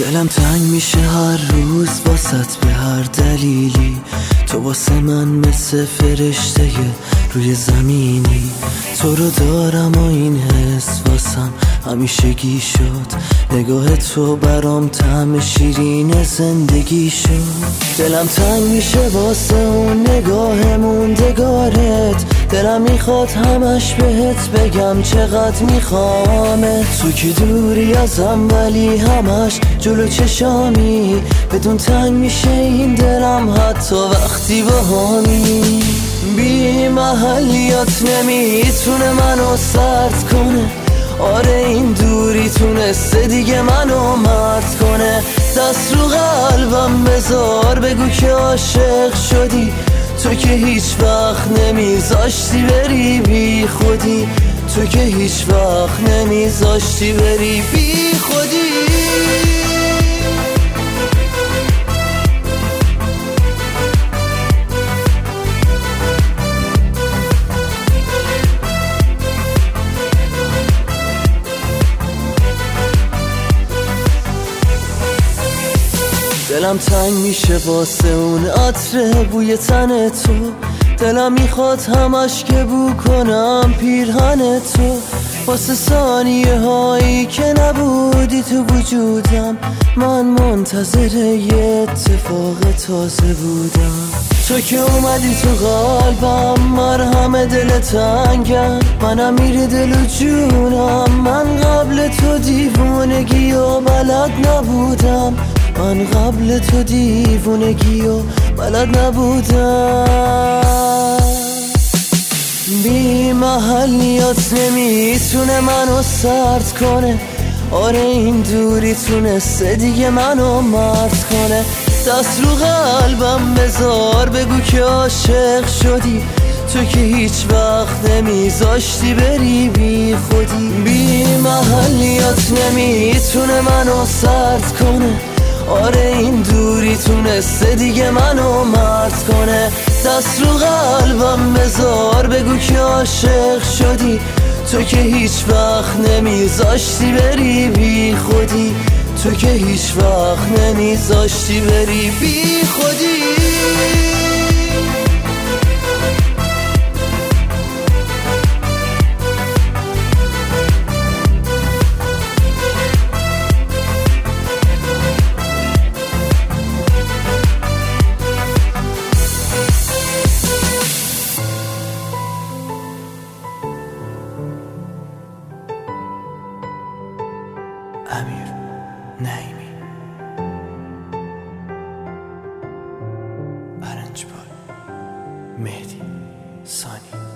دلم تنگ میشه هر روز واسط به هر دلیلی. تو واسه من مثل فرشته روی زمینی. تو رو دارم و این حس واسم همیشگی شد. نگاه تو برام طعم شیرین زندگی شد. دلم تنگ میشه واسه اون نگاه موندگارت. دلم میخواد همش بهت بگم چقدر میخوامت. تو که دوری ازم ولی همش جلو چشامی. بدون تنگ میشه این دلم حتی وقتی باهامی. بی محلیات نمیتونه منو سرد کنه. آره این دوری تونسته دیگه منو مرد کنه. دست رو قلبم بذار بگو که عاشق شدی. تو که هیچ وقت نمیذاشتی بری بی خودی. تو که هیچ وقت نمیذاشتی بری بی خودی. دلم تنگ میشه واسه اون عطر بوی تن تو. دلم میخواد همش که بو کنم پیرهن تو. واسه ثانیه هایی که نبودی تو وجودم من منتظر یه اتفاق تازه بودم. تو که اومدی تو قلبم مرهم دل تنگم. منم میره دل و جونم. من قبل تو دیوونگی و بلد نبودم. من قبل تو دیوونگی و بلد نبودم. بی محلیات نمیتونه منو سرد کنه. آره این دوری تونسته دیگه منو مرد کنه. دست رو قلبم بذار بگو که عاشق شدی. تو که هیچ وقت نمیذاشتی بری بی خودی. بی محلیات نمیتونه منو سرد کنه. آره این دوری تونسته دیگه منو مرد کنه. دست رو قلبم بذار بگو که عاشق شدی. تو که هیچ وقت نمیذاشتی بری بی خودی. تو که هیچ وقت نمیذاشتی بری بی خودی. امیر نعیمی برنج بال مهدی ثانی